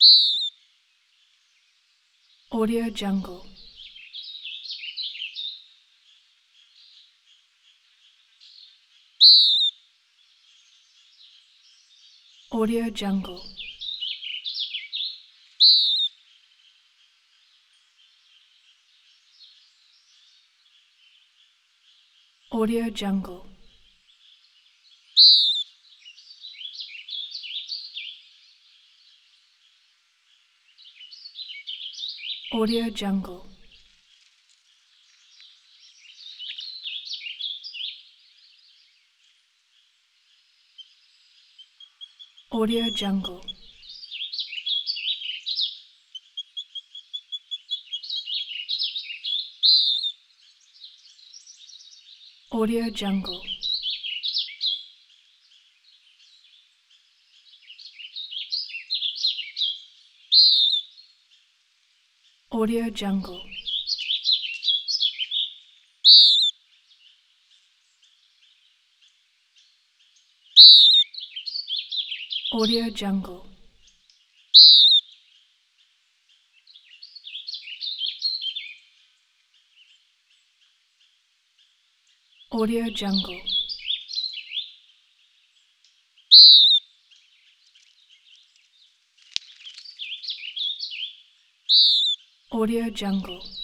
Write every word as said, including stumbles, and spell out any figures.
Audio Jungle. Audio Jungle. Audio Jungle. Audio Jungle. Audio Jungle. Audio Jungle. Audio Jungle. Audio Jungle. Audio Jungle. Audio Jungle.